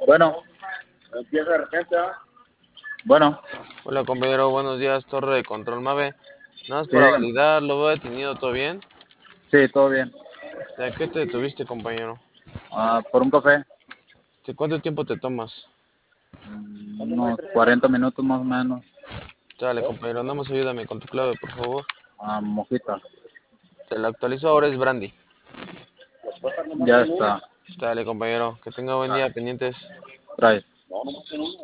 Bueno, empieza de repente, ¿ah? Bueno, Hola compañero, buenos días, Torre de Control Mave. Nada más sí, para dígame. validar, ¿lo veo detenido? ¿Todo bien? Sí, todo bien. ¿De qué te detuviste, compañero? Por un café, ¿De cuánto tiempo te tomas? unos 40 minutos más o menos. Dale, compañero, nada más ayúdame con tu clave, por favor. Mojita. Te la actualizo, ahora es Brandy. Ya está. Dale, compañero, que tenga buen Ah, día, pendientes. trae.